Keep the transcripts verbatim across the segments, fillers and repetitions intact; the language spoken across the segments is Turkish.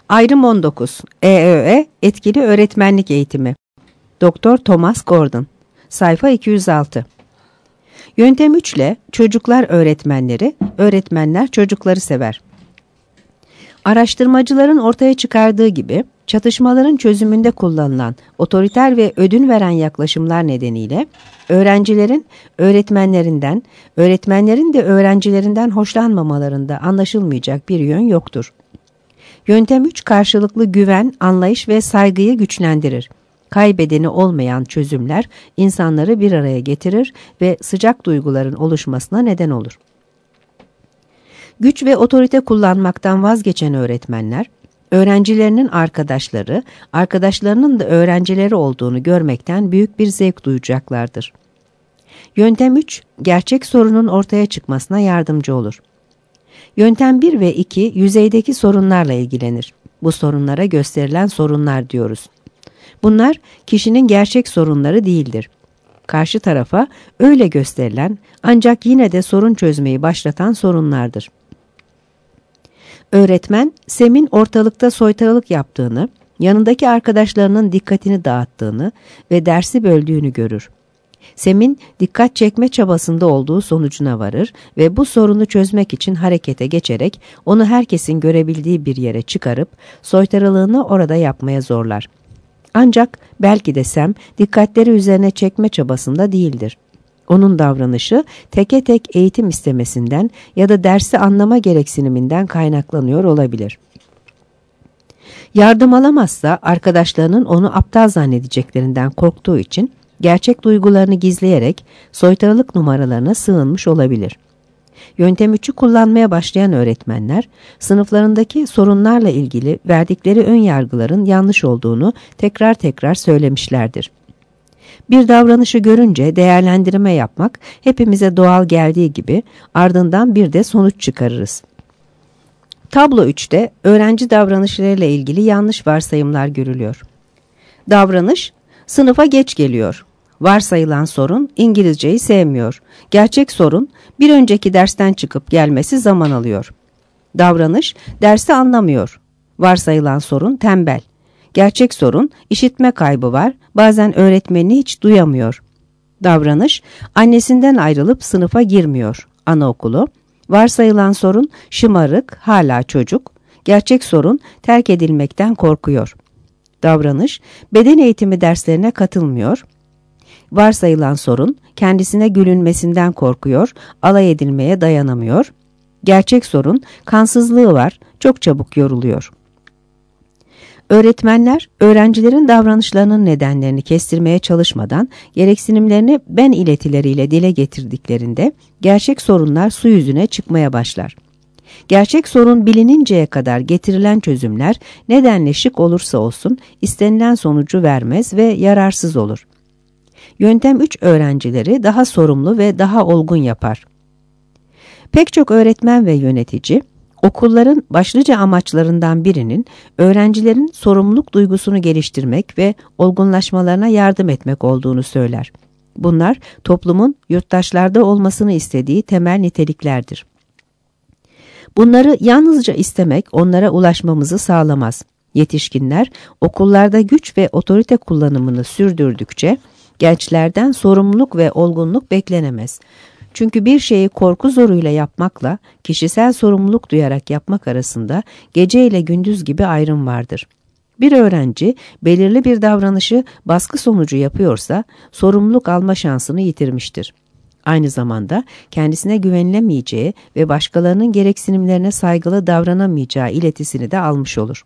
Ayrım on dokuz. E Ö E Etkili Öğretmenlik Eğitimi. Doktor Thomas Gordon. Sayfa iki yüz altı. Yöntem üç ile çocuklar öğretmenleri, öğretmenler çocukları sever. Araştırmacıların ortaya çıkardığı gibi, çatışmaların çözümünde kullanılan otoriter ve ödün veren yaklaşımlar nedeniyle öğrencilerin öğretmenlerinden, öğretmenlerin de öğrencilerinden hoşlanmamalarında anlaşılmayacak bir yön yoktur. Yöntem üç karşılıklı güven, anlayış ve saygıyı güçlendirir. Kaybedeni olmayan çözümler insanları bir araya getirir ve sıcak duyguların oluşmasına neden olur. Güç ve otorite kullanmaktan vazgeçen öğretmenler, öğrencilerinin arkadaşları, arkadaşlarının da öğrencileri olduğunu görmekten büyük bir zevk duyacaklardır. Yöntem üç, gerçek sorunun ortaya çıkmasına yardımcı olur. Yöntem bir ve iki, yüzeydeki sorunlarla ilgilenir. Bu sorunlara gösterilen sorunlar diyoruz. Bunlar kişinin gerçek sorunları değildir. Karşı tarafa öyle gösterilen ancak yine de sorun çözmeyi başlatan sorunlardır. Öğretmen, Sem'in ortalıkta soytarılık yaptığını, yanındaki arkadaşlarının dikkatini dağıttığını ve dersi böldüğünü görür. Sem'in dikkat çekme çabasında olduğu sonucuna varır ve bu sorunu çözmek için harekete geçerek onu herkesin görebildiği bir yere çıkarıp soytarılığını orada yapmaya zorlar. Ancak belki de Sem dikkatleri üzerine çekme çabasında değildir. Onun davranışı teke tek eğitim istemesinden ya da dersi anlama gereksiniminden kaynaklanıyor olabilir. Yardım alamazsa arkadaşlarının onu aptal zannedeceklerinden korktuğu için gerçek duygularını gizleyerek soytarılık numaralarına sığınmış olabilir. Yöntem üçü kullanmaya başlayan öğretmenler, sınıflarındaki sorunlarla ilgili verdikleri ön yargıların yanlış olduğunu tekrar tekrar söylemişlerdir. Bir davranışı görünce değerlendirme yapmak hepimize doğal geldiği gibi ardından bir de sonuç çıkarırız. Tablo üçte öğrenci davranışlarıyla ilgili yanlış varsayımlar görülüyor. Davranış, sınıfa geç geliyor. Varsayılan sorun, İngilizceyi sevmiyor. Gerçek sorun, bir önceki dersten çıkıp gelmesi zaman alıyor. Davranış, dersi anlamıyor. Varsayılan sorun, tembel. Gerçek sorun, işitme kaybı var, bazen öğretmenini hiç duyamıyor. Davranış, annesinden ayrılıp sınıfa girmiyor. Anaokulu. Varsayılan sorun, şımarık, hala çocuk. Gerçek sorun, terk edilmekten korkuyor. Davranış, beden eğitimi derslerine katılmıyor. Varsayılan sorun, kendisine gülünmesinden korkuyor, alay edilmeye dayanamıyor. Gerçek sorun, kansızlığı var, çok çabuk yoruluyor. Öğretmenler, öğrencilerin davranışlarının nedenlerini kestirmeye çalışmadan gereksinimlerini ben iletileriyle dile getirdiklerinde gerçek sorunlar su yüzüne çıkmaya başlar. Gerçek sorun bilininceye kadar getirilen çözümler nedenle şık olursa olsun istenilen sonucu vermez ve yararsız olur. Yöntem üç öğrencileri daha sorumlu ve daha olgun yapar. Pek çok öğretmen ve yönetici, okulların başlıca amaçlarından birinin öğrencilerin sorumluluk duygusunu geliştirmek ve olgunlaşmalarına yardım etmek olduğunu söyler. Bunlar toplumun yurttaşlarda olmasını istediği temel niteliklerdir. Bunları yalnızca istemek onlara ulaşmamızı sağlamaz. Yetişkinler okullarda güç ve otorite kullanımını sürdürdükçe gençlerden sorumluluk ve olgunluk beklenemez. Çünkü bir şeyi korku zoruyla yapmakla kişisel sorumluluk duyarak yapmak arasında gece ile gündüz gibi ayrım vardır. Bir öğrenci belirli bir davranışı baskı sonucu yapıyorsa sorumluluk alma şansını yitirmiştir. Aynı zamanda kendisine güvenilemeyeceği ve başkalarının gereksinimlerine saygılı davranamayacağı iletisini de almış olur.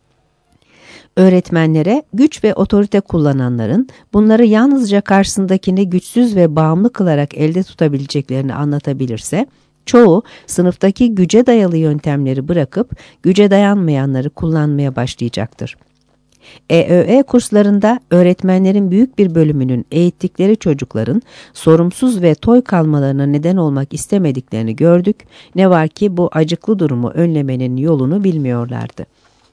Öğretmenlere güç ve otorite kullananların bunları yalnızca karşısındakini güçsüz ve bağımlı kılarak elde tutabileceklerini anlatabilirse, çoğu sınıftaki güce dayalı yöntemleri bırakıp güce dayanmayanları kullanmaya başlayacaktır. E Ö E kurslarında öğretmenlerin büyük bir bölümünün eğittikleri çocukların sorumsuz ve toy kalmalarına neden olmak istemediklerini gördük, ne var ki bu acıklı durumu önlemenin yolunu bilmiyorlardı.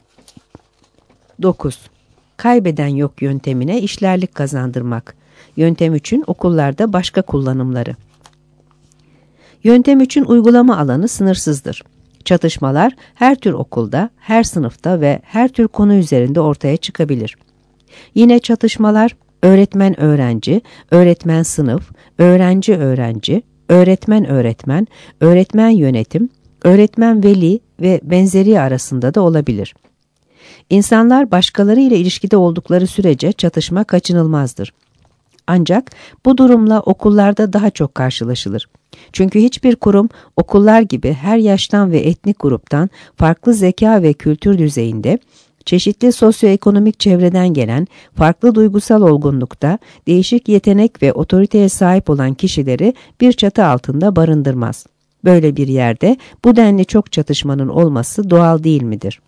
dokuz. Kaybeden yok yöntemine işlerlik kazandırmak. Yöntem üçün okullarda başka kullanımları. Yöntem üçün uygulama alanı sınırsızdır. Çatışmalar her tür okulda, her sınıfta ve her tür konu üzerinde ortaya çıkabilir. Yine çatışmalar öğretmen-öğrenci, öğretmen-sınıf, öğrenci-öğrenci, öğretmen-öğretmen, öğretmen-yönetim, öğretmen-veli ve benzeri arasında da olabilir. İnsanlar başkaları ile ilişkide oldukları sürece çatışma kaçınılmazdır. Ancak bu durumla okullarda daha çok karşılaşılır. Çünkü hiçbir kurum okullar gibi her yaştan ve etnik gruptan farklı zeka ve kültür düzeyinde, çeşitli sosyoekonomik çevreden gelen, farklı duygusal olgunlukta, değişik yetenek ve otoriteye sahip olan kişileri bir çatı altında barındırmaz. Böyle bir yerde bu denli çok çatışmanın olması doğal değil midir?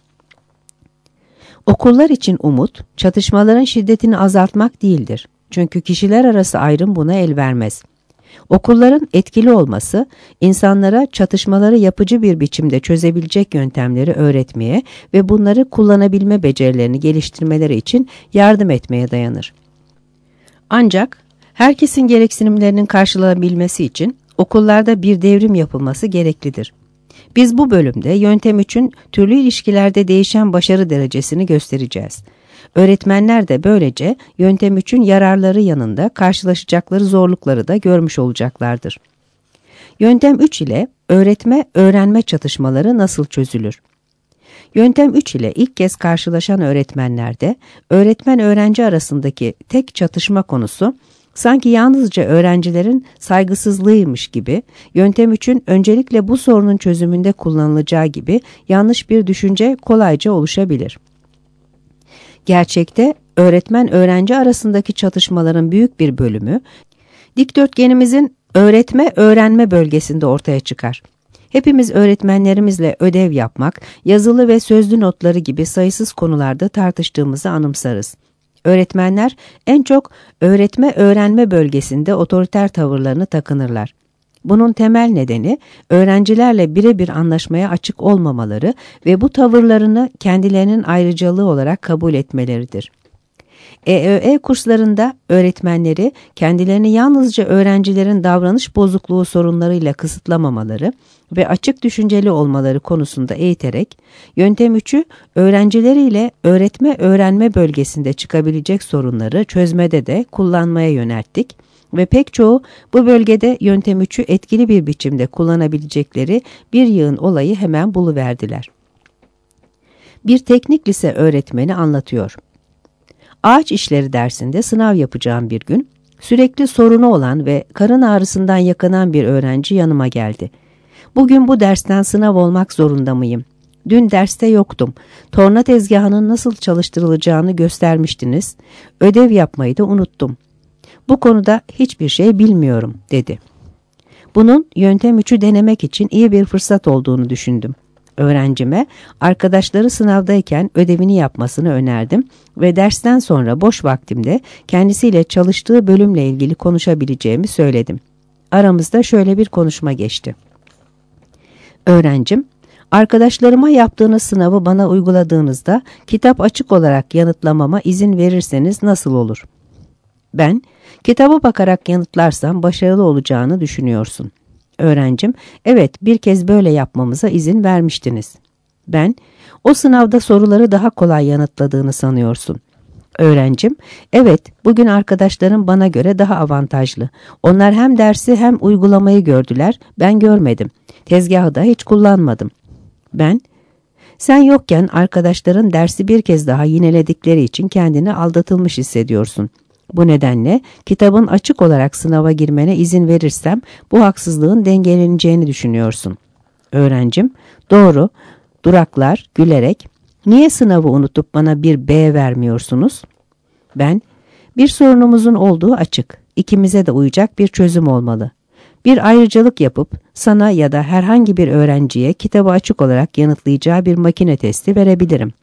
Okullar için umut, çatışmaların şiddetini azaltmak değildir. Çünkü kişiler arası ayrım buna el vermez. Okulların etkili olması, insanlara çatışmaları yapıcı bir biçimde çözebilecek yöntemleri öğretmeye ve bunları kullanabilme becerilerini geliştirmeleri için yardım etmeye dayanır. Ancak herkesin gereksinimlerinin karşılanabilmesi için okullarda bir devrim yapılması gereklidir. Biz bu bölümde yöntem üçün türlü ilişkilerde değişen başarı derecesini göstereceğiz. Öğretmenler de böylece yöntem üçün yararları yanında karşılaşacakları zorlukları da görmüş olacaklardır. Yöntem üç ile öğretme-öğrenme çatışmaları nasıl çözülür? Yöntem üç ile ilk kez karşılaşan öğretmenlerde öğretmen-öğrenci arasındaki tek çatışma konusu sanki yalnızca öğrencilerin saygısızlığıymış gibi, yöntem üçün öncelikle bu sorunun çözümünde kullanılacağı gibi yanlış bir düşünce kolayca oluşabilir. Gerçekte öğretmen-öğrenci arasındaki çatışmaların büyük bir bölümü, dikdörtgenimizin öğretme-öğrenme bölgesinde ortaya çıkar. Hepimiz öğretmenlerimizle ödev yapmak, yazılı ve sözlü notları gibi sayısız konularda tartıştığımızı anımsarız. Öğretmenler en çok öğretme-öğrenme bölgesinde otoriter tavırlarını takınırlar. Bunun temel nedeni öğrencilerle birebir anlaşmaya açık olmamaları ve bu tavırlarını kendilerinin ayrıcalığı olarak kabul etmeleridir. E Ö E kurslarında öğretmenleri kendilerini yalnızca öğrencilerin davranış bozukluğu sorunlarıyla kısıtlamamaları ve açık düşünceli olmaları konusunda eğiterek, yöntem üçü öğrencileriyle öğretme-öğrenme bölgesinde çıkabilecek sorunları çözmede de kullanmaya yönelttik ve pek çoğu bu bölgede yöntem üçü etkili bir biçimde kullanabilecekleri bir yığın olayı hemen buluverdiler. Bir teknik lise öğretmeni anlatıyor. Ağaç işleri dersinde sınav yapacağım bir gün, sürekli sorunu olan ve karın ağrısından yakınan bir öğrenci yanıma geldi. Bugün bu dersten sınav olmak zorunda mıyım? Dün derste yoktum. Torna tezgahının nasıl çalıştırılacağını göstermiştiniz. Ödev yapmayı da unuttum. Bu konuda hiçbir şey bilmiyorum, dedi. Bunun yöntem üçü denemek için iyi bir fırsat olduğunu düşündüm. Öğrencime arkadaşları sınavdayken ödevini yapmasını önerdim ve dersten sonra boş vaktimde kendisiyle çalıştığı bölümle ilgili konuşabileceğimi söyledim. Aramızda şöyle bir konuşma geçti. Öğrencim, arkadaşlarıma yaptığınız sınavı bana uyguladığınızda kitap açık olarak yanıtlamama izin verirseniz nasıl olur? Ben, kitaba bakarak yanıtlarsam başarılı olacağını düşünüyorsun. Öğrencim, evet bir kez böyle yapmamıza izin vermiştiniz. Ben, o sınavda soruları daha kolay yanıtladığını sanıyorsun. Öğrencim, evet bugün arkadaşlarım bana göre daha avantajlı. Onlar hem dersi hem uygulamayı gördüler, ben görmedim. Tezgahı da hiç kullanmadım. Ben, sen yokken arkadaşların dersi bir kez daha yineledikleri için kendini aldatılmış hissediyorsun. Bu nedenle kitabın açık olarak sınava girmene izin verirsem bu haksızlığın dengeleneceğini düşünüyorsun. Öğrencim, doğru, duraklar, gülerek, niye sınavı unutup bana bir B vermiyorsunuz? Ben, bir sorunumuzun olduğu açık, ikimize de uyacak bir çözüm olmalı. Bir ayrıcalık yapıp sana ya da herhangi bir öğrenciye kitabı açık olarak yanıtlayacağı bir makine testi verebilirim.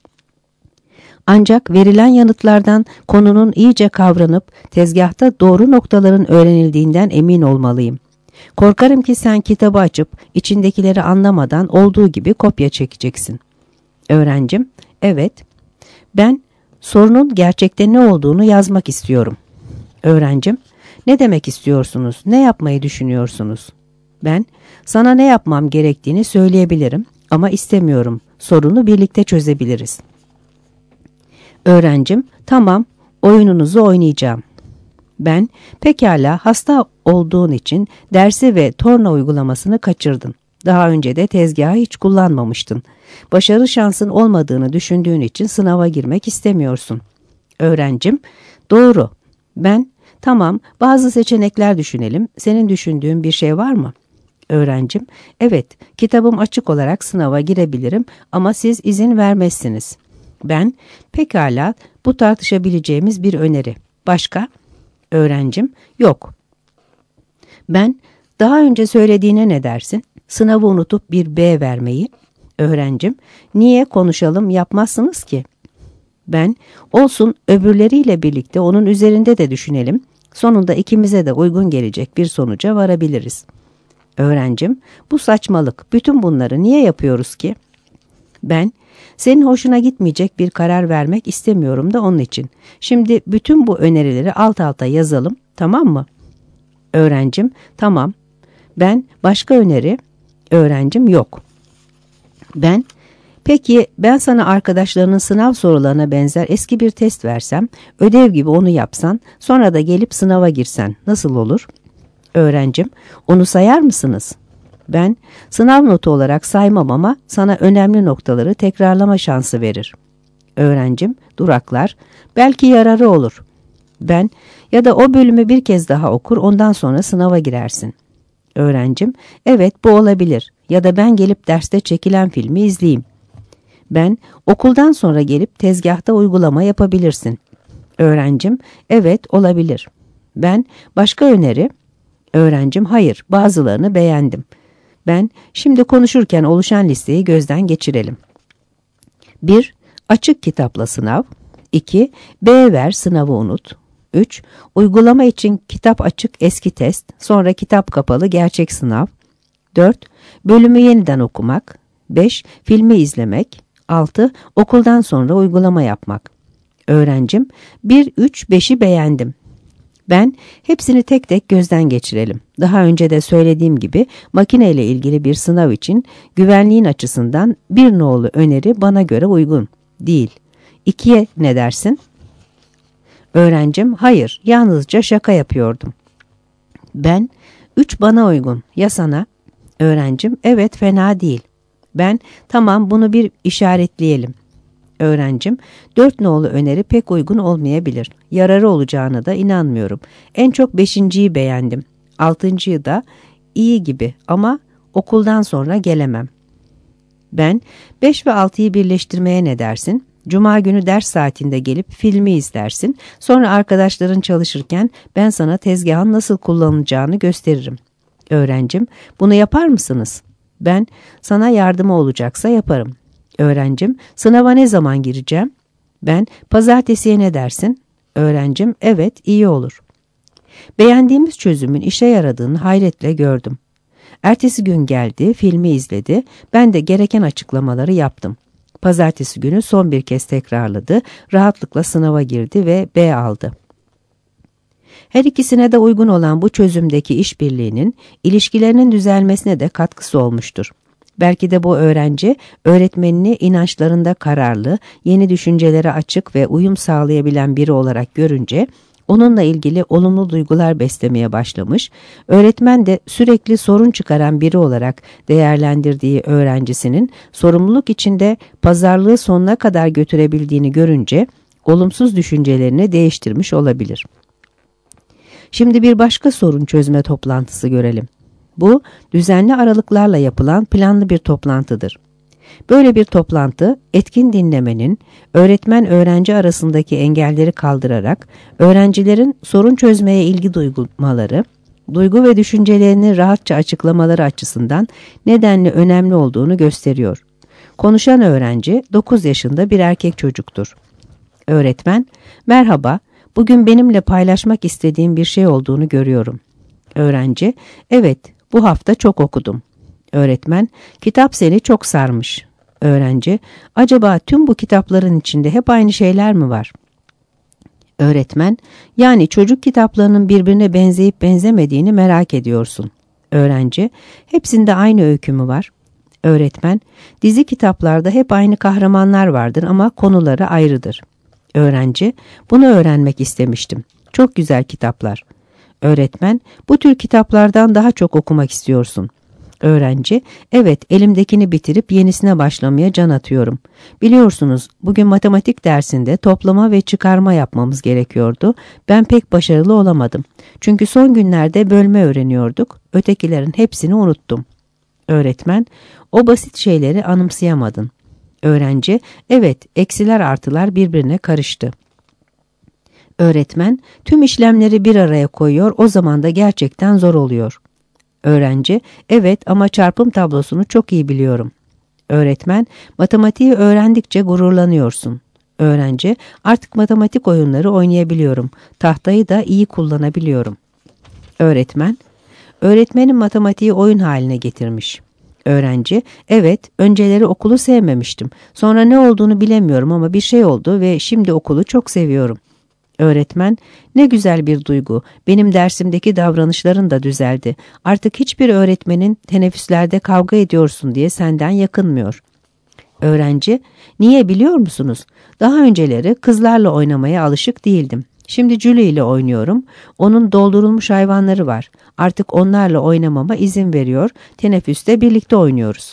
Ancak verilen yanıtlardan konunun iyice kavranıp tezgahta doğru noktaların öğrenildiğinden emin olmalıyım. Korkarım ki sen kitabı açıp içindekileri anlamadan olduğu gibi kopya çekeceksin. Öğrencim, evet. Ben sorunun gerçekte ne olduğunu yazmak istiyorum. Öğrencim, ne demek istiyorsunuz? Ne yapmayı düşünüyorsunuz? Ben, sana ne yapmam gerektiğini söyleyebilirim. Ama istemiyorum. Sorunu birlikte çözebiliriz. Öğrencim, tamam, oyununuzu oynayacağım. Ben, pekala, hasta olduğun için dersi ve torna uygulamasını kaçırdın. Daha önce de tezgahı hiç kullanmamıştın. Başarı şansın olmadığını düşündüğün için sınava girmek istemiyorsun. Öğrencim, doğru. Ben, tamam, bazı seçenekler düşünelim. Senin düşündüğün bir şey var mı? Öğrencim, evet, kitabım açık olarak sınava girebilirim ama siz izin vermezsiniz. Ben, pekala, bu tartışabileceğimiz bir öneri. Başka? Öğrencim, yok. Ben, daha önce söylediğine ne dersin? Sınavı unutup bir B vermeyi. Öğrencim, niye konuşalım yapmazsınız ki? Ben, olsun, öbürleriyle birlikte onun üzerinde de düşünelim. Sonunda ikimize de uygun gelecek bir sonuca varabiliriz. Öğrencim, bu saçmalık. Bütün bunları niye yapıyoruz ki? Ben, senin hoşuna gitmeyecek bir karar vermek istemiyorum da onun için. Şimdi bütün bu önerileri alt alta yazalım, tamam mı? Öğrencim, tamam. Ben, başka öneri? Öğrencim, yok. Ben, peki ben sana arkadaşlarının sınav sorularına benzer eski bir test versem, ödev gibi onu yapsan, sonra da gelip sınava girsen nasıl olur? Öğrencim, onu sayar mısınız? Ben, sınav notu olarak saymam ama sana önemli noktaları tekrarlama şansı verir. Öğrencim, duraklar, belki yararı olur. Ben, ya da o bölümü bir kez daha okur, ondan sonra sınava girersin. Öğrencim, evet bu olabilir. Ya da ben gelip derste çekilen filmi izleyeyim. Ben, okuldan sonra gelip tezgahta uygulama yapabilirsin. Öğrencim, evet olabilir. Ben, başka öneri? Öğrencim, hayır, bazılarını beğendim. Ben, şimdi konuşurken oluşan listeyi gözden geçirelim. bir. Açık kitapla sınav. iki. B ver, sınavı unut. üç. Uygulama için kitap açık eski test, sonra kitap kapalı gerçek sınav. dört. Bölümü yeniden okumak. beş. Filmi izlemek. altı. Okuldan sonra uygulama yapmak. Öğrencim, bir, üç, beşi beğendim. Ben, hepsini tek tek gözden geçirelim. Daha önce de söylediğim gibi makineyle ilgili bir sınav için güvenliğin açısından bir nolu öneri bana göre uygun değil. ikiye ne dersin? Öğrencim, hayır, yalnızca şaka yapıyordum. Ben, üç bana uygun, ya sana? Öğrencim, evet fena değil. Ben, tamam bunu bir işaretleyelim. Öğrencim, dört nolu öneri pek uygun olmayabilir. Yararı olacağına da inanmıyorum. En çok beşinciyi beğendim. Altıncıyı da iyi gibi ama okuldan sonra gelemem. Ben, beş ve altıyı birleştirmeye ne dersin? Cuma günü ders saatinde gelip filmi izlersin. Sonra arkadaşların çalışırken ben sana tezgahın nasıl kullanılacağını gösteririm. Öğrencim, bunu yapar mısınız? Ben, sana yardımı olacaksa yaparım. Öğrencim, sınava ne zaman gireceğim? Ben, pazartesiye ne dersin? Öğrencim, evet iyi olur. Beğendiğimiz çözümün işe yaradığını hayretle gördüm. Ertesi gün geldi, filmi izledi, ben de gereken açıklamaları yaptım. Pazartesi günü son bir kez tekrarladı, rahatlıkla sınava girdi ve B aldı. Her ikisine de uygun olan bu çözümdeki işbirliğinin ilişkilerinin düzelmesine de katkısı olmuştur. Belki de bu öğrenci öğretmenini inançlarında kararlı, yeni düşüncelere açık ve uyum sağlayabilen biri olarak görünce onunla ilgili olumlu duygular beslemeye başlamış, öğretmen de sürekli sorun çıkaran biri olarak değerlendirdiği öğrencisinin sorumluluk içinde pazarlığı sonuna kadar götürebildiğini görünce olumsuz düşüncelerini değiştirmiş olabilir. Şimdi bir başka sorun çözme toplantısı görelim. Bu, düzenli aralıklarla yapılan planlı bir toplantıdır. Böyle bir toplantı, etkin dinlemenin, öğretmen-öğrenci arasındaki engelleri kaldırarak, öğrencilerin sorun çözmeye ilgi duymaları, duygu ve düşüncelerini rahatça açıklamaları açısından nedenli önemli olduğunu gösteriyor. Konuşan öğrenci, dokuz yaşında bir erkek çocuktur. Öğretmen, merhaba, bugün benimle paylaşmak istediğim bir şey olduğunu görüyorum. Öğrenci, evet, bu hafta çok okudum. Öğretmen, kitap seni çok sarmış. Öğrenci, acaba tüm bu kitapların içinde hep aynı şeyler mi var? Öğretmen, yani çocuk kitaplarının birbirine benzeyip benzemediğini merak ediyorsun. Öğrenci, hepsinde aynı öykü mü var? Öğretmen, dizi kitaplarda hep aynı kahramanlar vardır ama konuları ayrıdır. Öğrenci, bunu öğrenmek istemiştim. Çok güzel kitaplar. Öğretmen, bu tür kitaplardan daha çok okumak istiyorsun. Öğrenci, evet, elimdekini bitirip yenisine başlamaya can atıyorum. Biliyorsunuz, bugün matematik dersinde toplama ve çıkarma yapmamız gerekiyordu. Ben pek başarılı olamadım. Çünkü son günlerde bölme öğreniyorduk. Ötekilerin hepsini unuttum. Öğretmen, o basit şeyleri anımsayamadın. Öğrenci, evet, eksiler artılar birbirine karıştı. Öğretmen, tüm işlemleri bir araya koyuyor, o zaman da gerçekten zor oluyor. Öğrenci, evet ama çarpım tablosunu çok iyi biliyorum. Öğretmen, matematiği öğrendikçe gururlanıyorsun. Öğrenci, artık matematik oyunları oynayabiliyorum. Tahtayı da iyi kullanabiliyorum. Öğretmen, öğretmenin matematiği oyun haline getirmiş. Öğrenci, evet, önceleri okulu sevmemiştim. Sonra ne olduğunu bilemiyorum ama bir şey oldu ve şimdi okulu çok seviyorum. Öğretmen, ne güzel bir duygu. Benim dersimdeki davranışların da düzeldi. Artık hiçbir öğretmenin teneffüslerde kavga ediyorsun diye senden yakınmıyor. Öğrenci, niye biliyor musunuz? Daha önceleri kızlarla oynamaya alışık değildim. Şimdi Julie ile oynuyorum. Onun doldurulmuş hayvanları var. Artık onlarla oynamama izin veriyor. Teneffüste birlikte oynuyoruz.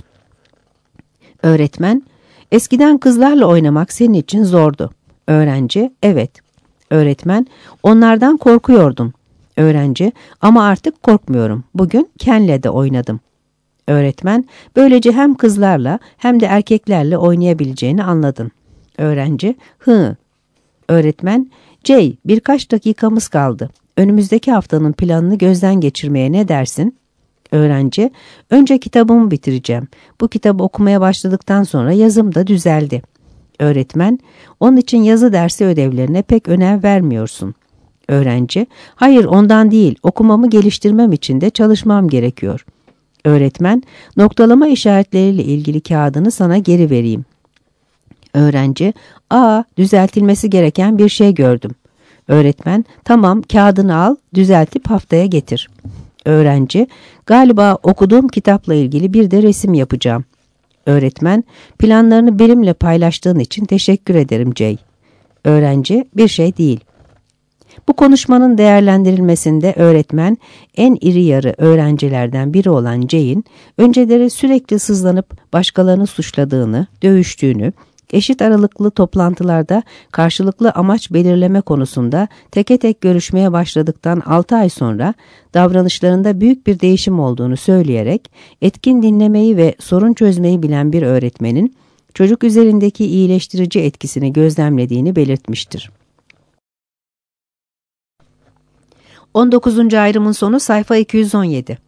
Öğretmen, eskiden kızlarla oynamak senin için zordu. Öğrenci, evet. Öğretmen, onlardan korkuyordum. Öğrenci, ama artık korkmuyorum. Bugün Ken'le de oynadım. Öğretmen, böylece hem kızlarla hem de erkeklerle oynayabileceğini anladın. Öğrenci, hı. Öğretmen, Jay, birkaç dakikamız kaldı. Önümüzdeki haftanın planını gözden geçirmeye ne dersin? Öğrenci, önce kitabımı bitireceğim. Bu kitabı okumaya başladıktan sonra yazım da düzeldi. Öğretmen, onun için yazı dersi ödevlerine pek önem vermiyorsun. Öğrenci, hayır ondan değil, okumamı geliştirmem için de çalışmam gerekiyor. Öğretmen, noktalama işaretleriyle ilgili kağıdını sana geri vereyim. Öğrenci, aa, düzeltilmesi gereken bir şey gördüm. Öğretmen, tamam, kağıdını al, düzeltip haftaya getir. Öğrenci, galiba okuduğum kitapla ilgili bir de resim yapacağım. Öğretmen, planlarını benimle paylaştığın için teşekkür ederim Jay. Öğrenci, bir şey değil. Bu konuşmanın değerlendirilmesinde öğretmen, en iri yarı öğrencilerden biri olan Jay'in, önceleri sürekli sızlanıp başkalarını suçladığını, dövüştüğünü, eşit aralıklı toplantılarda karşılıklı amaç belirleme konusunda teke tek görüşmeye başladıktan altı ay sonra davranışlarında büyük bir değişim olduğunu söyleyerek etkin dinlemeyi ve sorun çözmeyi bilen bir öğretmenin çocuk üzerindeki iyileştirici etkisini gözlemlediğini belirtmiştir. on dokuzuncu ayrımın sonu sayfa iki yüz on yedi.